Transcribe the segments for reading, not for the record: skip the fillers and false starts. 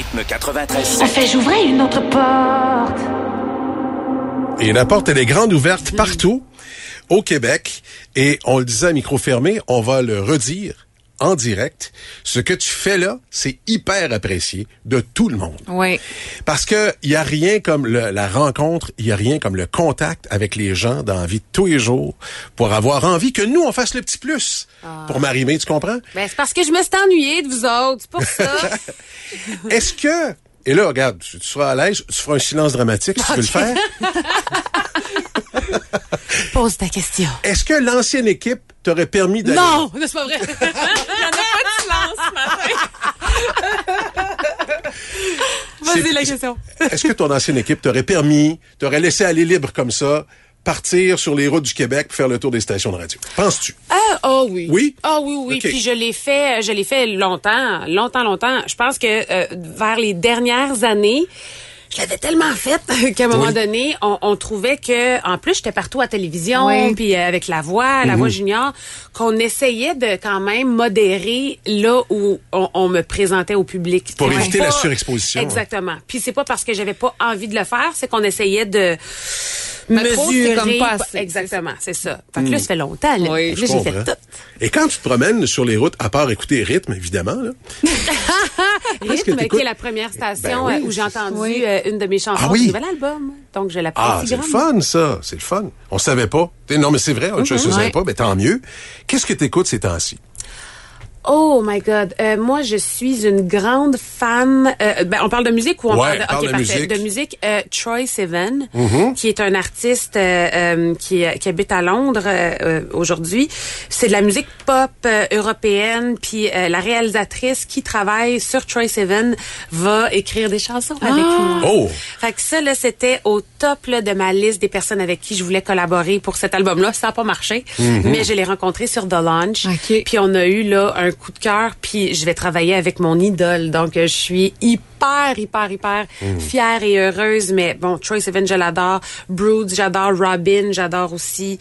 Rythme 93. Fais-je ouvrir une autre porte? Et la porte, elle est grande ouverte partout au Québec. Et on le disait à micro fermé, on va le redire en direct. Ce que tu fais là, c'est hyper apprécié de tout le monde. Oui. Parce que il y a rien comme la rencontre, il y a rien comme le contact avec les gens dans la vie de tous les jours pour avoir envie que nous, on fasse le petit plus pour m'arrimer, tu comprends? Ben, c'est parce que je me suis ennuyée de vous autres, c'est pour ça. Est-ce que... Et là, regarde, tu seras à l'aise, tu feras un silence dramatique si tu veux le faire. Pose ta question. Est-ce que l'ancienne équipe t'aurait permis d'aller... Non, c'est pas vrai. Il n'y en a pas de silence ce matin. Vas-y, la question. Est-ce que ton ancienne équipe t'aurait laissé aller libre comme ça, partir sur les routes du Québec pour faire le tour des stations de radio? Penses-tu? Oui. Oui? Oui. Okay. Puis je l'ai fait longtemps. Je pense que vers les dernières années, je l'avais tellement faite qu'à un moment donné, on trouvait que, en plus, j'étais partout à la télévision, puis avec la voix junior, qu'on essayait de quand même modérer là où on me présentait au public. Pour éviter la surexposition. Exactement. Puis c'est pas parce que j'avais pas envie de le faire, c'est qu'on essayait de mesurer comme pas assez. Exactement, c'est ça. Fait que là, ça fait longtemps. Là, Oui, là j'ai fait tout. Et quand tu te promènes sur les routes, à part écouter Rythme, évidemment, là. Rythme, qui est la première station où j'ai entendu une de mes chansons du nouvel album. Donc, je l'apprécie c'est le fun, ça. C'est le fun. On savait pas. Non, mais c'est vrai, je ne savais pas, mais tant mieux. Qu'est-ce que tu écoutes ces temps-ci? Oh my God. Moi, je suis une grande fan. On parle de musique ou on parle de... parle de musique. De musique. Troye Sivan, qui est un artiste qui habite à Londres aujourd'hui. C'est de la musique pop européenne. Puis la réalisatrice qui travaille sur Troye Sivan va écrire des chansons avec moi. Oh! Fait que ça, là, c'était au top là, de ma liste des personnes avec qui je voulais collaborer pour cet album-là. Ça n'a pas marché, mais je l'ai rencontré sur The Launch. Okay. Puis on a eu là un coup de cœur, puis je vais travailler avec mon idole. Donc, je suis hyper fière et heureuse. Mais bon, Troye Sivan, je l'adore. Broods, j'adore. Robin, j'adore aussi.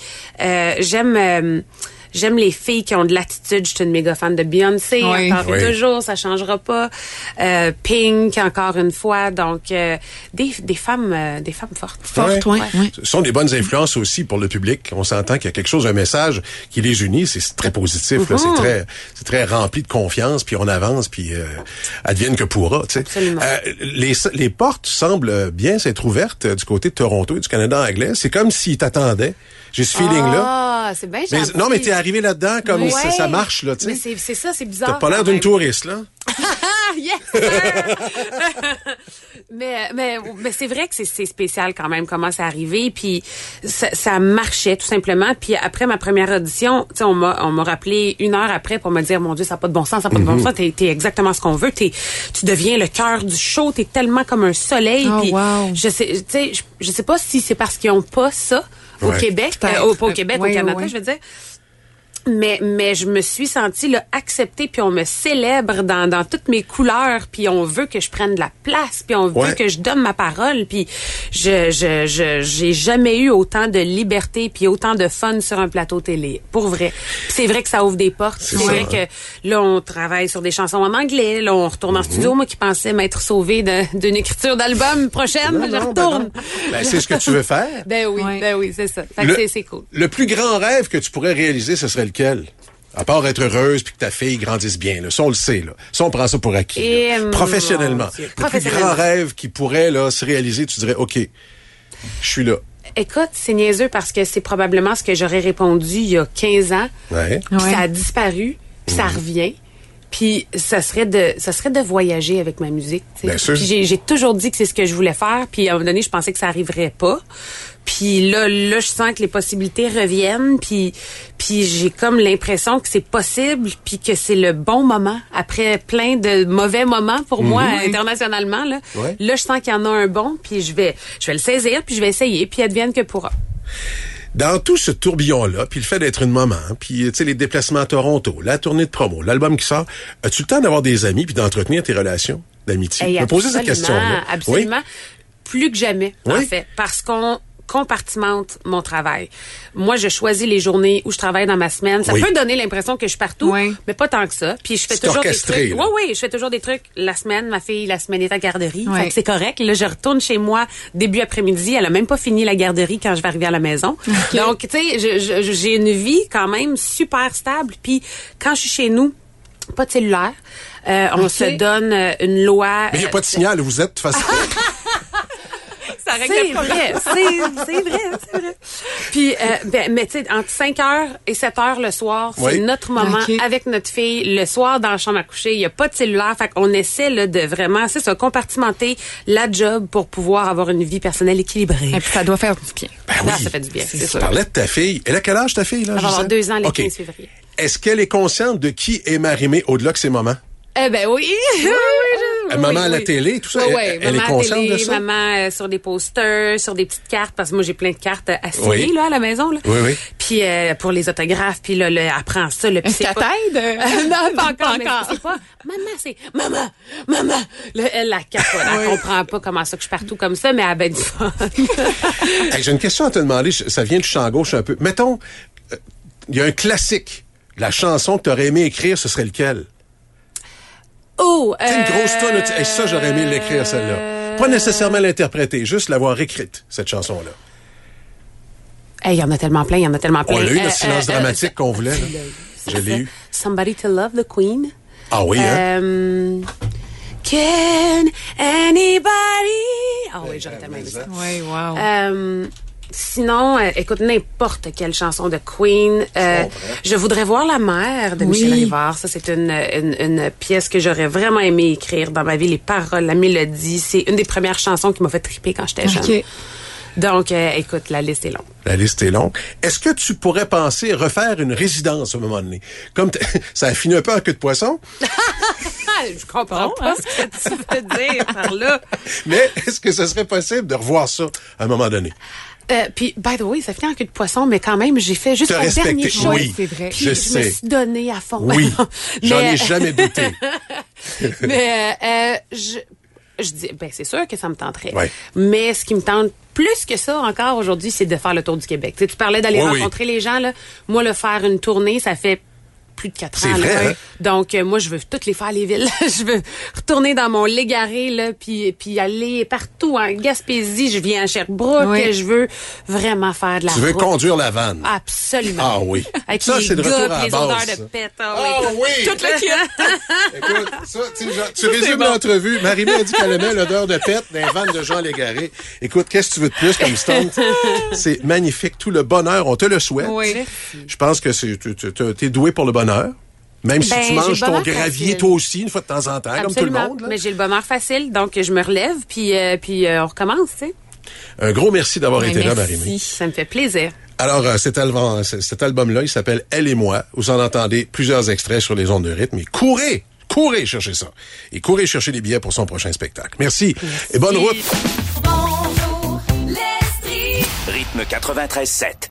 J'aime les filles qui ont de l'attitude. Je suis une méga fan de Beyoncé. Encore et toujours, ça changera pas. Pink, encore une fois. Donc, des femmes fortes. Ce sont des bonnes influences aussi pour le public. On s'entend qu'il y a quelque chose, un message qui les unit. C'est très positif. Là. C'est très rempli de confiance. Puis on avance. Puis advienne que pourra. Tu sais. Absolument. Les portes semblent bien s'être ouvertes du côté de Toronto et du Canada anglais. C'est comme s'ils t'attendaient. J'ai ce feeling-là. Ah, c'est bien gentil. Non, mais t'es arrivé là-dedans comme ça marche, là, tu sais. Mais c'est ça, c'est bizarre. T'as pas l'air d'une touriste, là. Yes! mais c'est vrai que c'est spécial quand même comment c'est arrivé, puis ça marchait tout simplement. Puis après ma première audition, tu sais, on m'a rappelé 1 heure après pour me dire, mon Dieu, ça n'a pas de bon sens, ça n'a pas de bon sens, t'es exactement ce qu'on veut, tu deviens le cœur du show, t'es tellement comme un soleil. Oh, puis wow. je sais pas si c'est parce qu'ils ont pas ça au Québec, pas au Québec, au Canada, je veux dire. Mais je me suis sentie là acceptée, puis on me célèbre dans toutes mes couleurs, puis on veut que je prenne de la place, puis on veut que je donne ma parole, puis j'ai jamais eu autant de liberté puis autant de fun sur un plateau télé, pour vrai. Puis c'est vrai que ça ouvre des portes. C'est vrai que là on travaille sur des chansons en anglais, là on retourne en studio. Moi qui pensais m'être sauvée d'une écriture d'album prochaine, je retourne. Ben, c'est ce que tu veux faire. Ben oui, c'est ça. Fait que c'est cool. Le plus grand rêve que tu pourrais réaliser, ce serait lequel? À part être heureuse puis que ta fille grandisse bien, là. Ça, on le sait, là. Ça, on prend ça pour acquis. Professionnellement. Le plus grand rêve qui pourrait, là, se réaliser, tu dirais, OK, je suis là. Écoute, c'est niaiseux parce que c'est probablement ce que j'aurais répondu il y a 15 ans. Puis ça a disparu, puis ça revient. Puis ça serait de voyager avec ma musique. T'sais. Bien sûr. Puis j'ai toujours dit que c'est ce que je voulais faire. Puis à un moment donné, je pensais que ça arriverait pas. Puis là, je sens que les possibilités reviennent. Puis j'ai comme l'impression que c'est possible. Puis que c'est le bon moment après plein de mauvais moments pour moi internationalement. Là, je sens qu'il y en a un bon. Puis je vais le saisir. Puis je vais essayer. Puis advienne que pourra. Dans tout ce tourbillon-là, puis le fait d'être une maman, puis tu sais les déplacements à Toronto, la tournée de promo, l'album qui sort, as-tu le temps d'avoir des amis puis d'entretenir tes relations d'amitié? Je me posais cette question-là. Absolument. Plus que jamais, en fait. Parce qu'on compartimente mon travail. Moi, je choisis les journées où je travaille dans ma semaine. Ça peut donner l'impression que je suis partout, mais pas tant que ça. Puis je fais toujours des trucs. Oui, je fais toujours des trucs. La semaine, ma fille, la semaine est à garderie. Fait que c'est correct. Là, je retourne chez moi début après-midi. Elle a même pas fini la garderie quand je vais arriver à la maison. Okay. Donc, tu sais, j'ai une vie quand même super stable. Puis quand je suis chez nous, pas de cellulaire. On se donne une loi. Mais il n'y a pas de signal. Vous êtes de toute façon. Ça règle le problème. C'est vrai. Puis, mais tu sais, entre 5h et 7h le soir, c'est notre moment avec notre fille. Le soir, dans la chambre à coucher, il n'y a pas de cellulaire. Fait qu'on essaie là, de vraiment, c'est ça, compartimenter la job pour pouvoir avoir une vie personnelle équilibrée. Et puis, ça doit faire du bien. Ben oui. Ça fait du bien, c'est sûr. Tu parlais de ta fille. Elle a quel âge, ta fille? Là, elle va avoir 2 ans, le 15 février. Est-ce qu'elle est consciente de qui est Marie-Mé au-delà de ses moments? Ben oui. Maman à la télé, tout ça, elle est consciente de ça? Maman sur des posters, sur des petites cartes, parce que moi, j'ai plein de cartes à signer là, à la maison. Là. Oui. Puis pour les autographes, puis là, elle prend ça. Là, est-ce qu'elle t'aide? Non, pas encore. C'est pas maman, c'est maman. Là, elle la capote. Elle comprend pas comment ça que je suis partout comme ça, mais elle a ben du fun. Hey, j'ai une question à te demander. Ça vient du champ gauche un peu. Mettons, il y a un classique. La chanson que tu aurais aimé écrire, ce serait lequel? C'est une grosse tonne. Et ça, j'aurais aimé l'écrire, celle-là. Pas nécessairement l'interpréter, juste l'avoir écrite, cette chanson-là. Il y en a tellement plein. On l'a eu, le silence dramatique qu'on voulait. Là. Je l'ai eu. Somebody to Love the Queen. Ah oui, hein? Can anybody... Ah oui, j'aurais tellement aimé ça. Oui, wow. Sinon, écoute, n'importe quelle chanson de Queen. Je voudrais voir La Mer de Michel Rivard. Ça, c'est une pièce que j'aurais vraiment aimé écrire dans ma vie. Les paroles, la mélodie. C'est une des premières chansons qui m'a fait triper quand j'étais jeune. Donc, écoute, la liste est longue. La liste est longue. Est-ce que tu pourrais penser refaire une résidence à un moment donné? Comme ça a fini un peu en queue de poisson. Je comprends pas ce que tu veux dire par là. Mais est-ce que ce serait possible de revoir ça à un moment donné? Puis, by the way, ça finit en queue de poisson, mais quand même, j'ai fait juste la dernière chose. Oui, c'est vrai. Puis je me suis donnée à fond. Oui, j'en ai jamais douté. Mais je dis, c'est sûr que ça me tenterait. Ouais. Mais ce qui me tente plus que ça encore aujourd'hui, c'est de faire le tour du Québec. Tu sais, tu parlais d'aller rencontrer les gens, là. Moi, faire une tournée, ça fait plus de 4 ans. C'est vrai, hein? Donc, moi, je veux toutes les faire, les villes. Je veux retourner dans mon Légaré, là, puis aller partout. En Gaspésie, je viens à Sherbrooke. Je veux vraiment faire de la route. Tu veux conduire la vanne? Absolument. Ah oui. Avec ça, c'est de retour à la les base. odeurs de pète. Ah oui. Toute la queue. Écoute, ça, tu résumes l'entrevue. Marie-Mé a dit qu'elle aimait l'odeur de pète dans les vannes de Jean Légaré. Écoute, qu'est-ce que tu veux de plus comme stunt? C'est magnifique. Tout le bonheur, on te le souhaite. Oui. Je pense que t'es doué pour le bonheur. Même si tu manges ton gravier facile. toi aussi une fois de temps en temps, comme tout le monde. Là. Mais j'ai le bonheur facile, donc je me relève, puis on recommence, tu sais. Un gros merci d'avoir été là, Marie-Mé. Ça me fait plaisir. Alors, cet album-là, il s'appelle « Elle et moi ». Vous en entendez plusieurs extraits sur les ondes de rythme. Et courez chercher ça. Et courez chercher les billets pour son prochain spectacle. Merci. Et bonne route. Bonjour, Rythme 93.7.